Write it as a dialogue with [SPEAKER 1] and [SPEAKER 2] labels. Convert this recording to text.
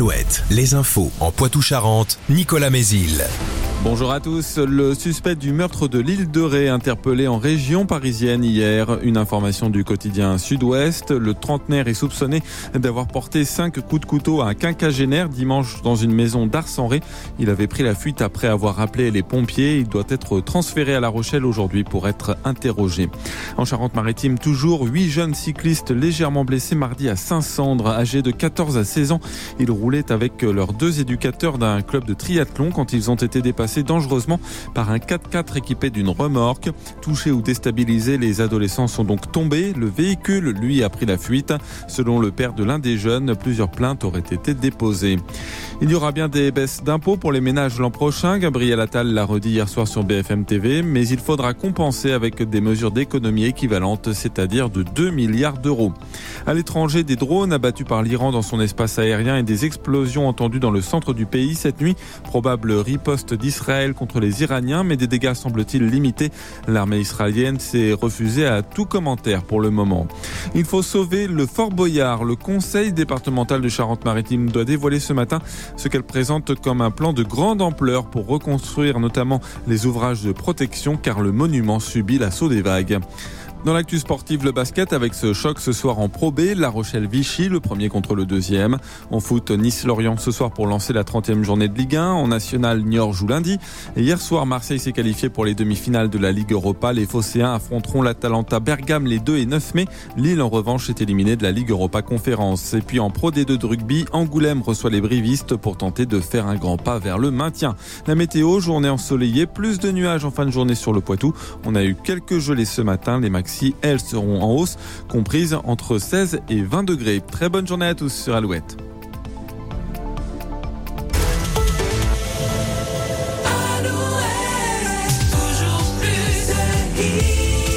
[SPEAKER 1] Alouette, les infos en Poitou-Charentes, Nicolas Mézil.
[SPEAKER 2] Bonjour à tous. Le suspect du meurtre de l'île de Ré interpellé en région parisienne hier. Une information du quotidien Sud-Ouest. Le trentenaire est soupçonné d'avoir porté 5 coups de couteau à un quinquagénaire dimanche dans une maison d'Ars-en-Ré. Il avait pris la fuite après avoir appelé les pompiers. Il doit être transféré à La Rochelle aujourd'hui pour être interrogé. En Charente-Maritime, toujours 8 jeunes cyclistes légèrement blessés mardi à Saint-Sandre, âgés de 14 à 16 ans. Ils roulaient avec leurs 2 éducateurs d'un club de triathlon quand ils ont été dépassés dangereusement par un 4x4 équipé d'une remorque. Touchés ou déstabilisés, les adolescents sont donc tombés. Le véhicule, lui, a pris la fuite. Selon le père de l'un des jeunes, plusieurs plaintes auraient été déposées. Il y aura bien des baisses d'impôts pour les ménages l'an prochain. Gabriel Attal l'a redit hier soir sur BFM TV, mais il faudra compenser avec des mesures d'économie équivalentes, c'est-à-dire de 2 milliards d'euros. À l'étranger, des drones abattus par l'Iran dans son espace aérien et des explosions entendues dans le centre du pays cette nuit. Probable riposte d'Israël contre les Iraniens, mais des dégâts semble-t-il limités. L'armée israélienne s'est refusée à tout commentaire pour le moment. Il faut sauver le Fort Boyard. Le conseil départemental de Charente-Maritime doit dévoiler ce matin ce qu'elle présente comme un plan de grande ampleur pour reconstruire notamment les ouvrages de protection car le monument subit l'assaut des vagues. Dans l'actu sportive, le basket avec ce choc ce soir en Pro B, La Rochelle-Vichy, le premier contre le deuxième. En foot, Nice-Lorient ce soir pour lancer la 30e journée de Ligue 1. En national, Niort joue lundi. Et hier soir, Marseille s'est qualifié pour les demi-finales de la Ligue Europa. Les Phocéens affronteront l'Atalanta Bergame les 2 et 9 mai. Lille, en revanche, est éliminé de la Ligue Europa Conférence. Et puis en Pro D2 de rugby, Angoulême reçoit les Brivistes pour tenter de faire un grand pas vers le maintien. La météo, journée ensoleillée, plus de nuages en fin de journée sur le Poitou. On a eu quelques gelées ce matin. Les maxi, elles seront en hausse, comprises entre 16 et 20 degrés. Très bonne journée à tous sur Alouette.